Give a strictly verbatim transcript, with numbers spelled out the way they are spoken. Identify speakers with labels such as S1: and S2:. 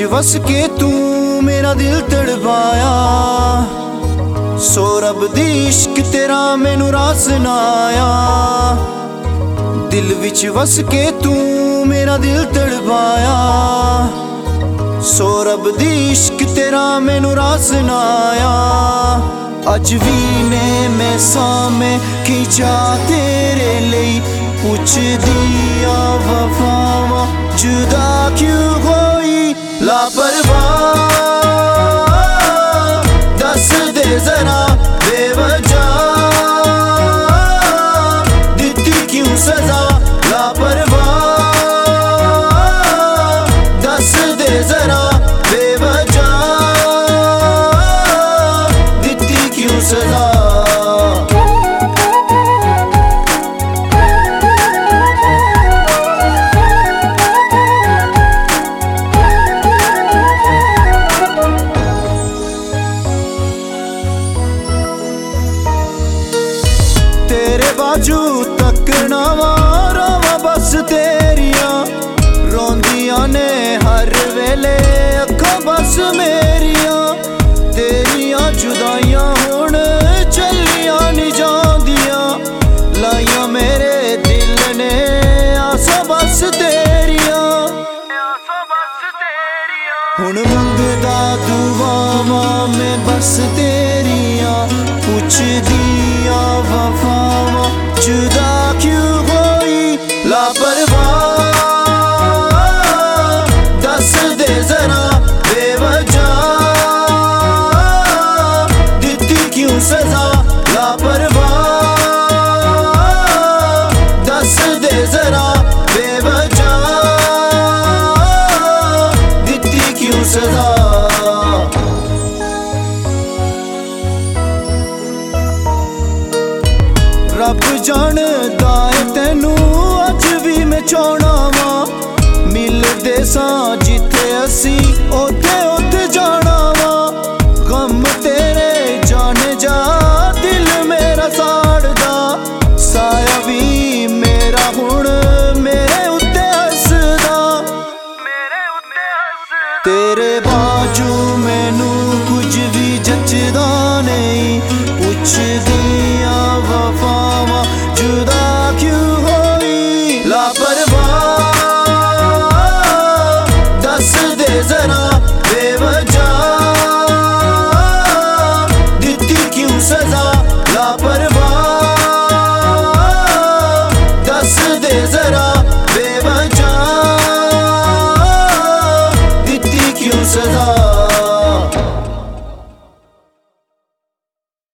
S1: विच वस के तू मेरा दिल तड़पाया। सो रब दी इश्क तेरा मैनू रास ना आया। दिल विच वस के तू मेरा दिल तड़पाया। सो रब दी इश्क तेरा मैनू रास ना आया। अज भी ने मैं सामे खिंचा तेरे लिए पुछ दिया वफावा जुदा क्यों होई लापरवाह। दस दे जरा बेवजह दिती क्यों सजा लापरवाह। दस दे जरा बेवजह दिती क्यों सजा। बाजू तकना वारा बस तेरिया रोंदिया ने हर वेले अखा बस मेरिया। तेरिया जुदाइयां हुण चलिया नहीं जांदिया लाइया मेरे दिल ने आसा बस तेरिया। हुण मंगदा दुआवां मैं बस तेरिया पुछ दिया वफावा जुदा क्यों होई लापरवाह। दस दे जरा बेवजह दिती क्यों सजा लापरवाह। दस दे जरा बेवजह दिती क्यों सजा। रब जानदा है तैनू अज भी मैं चाहना वा। मिलदे सां जिथे असी ओथे ओथे जाना वा। गम तेरे जाने जा दिल मेरा साड़दा साया भी मेरा हुण मेरे उत्ते हसदा। तेरे बाजू मैनू कुछ भी जचदा नहीं पुछ दिया वफावा जुदा क्यों होई लापरवाह। दस दे जरा बेवजह दिती क्यों सजा लापरवाह।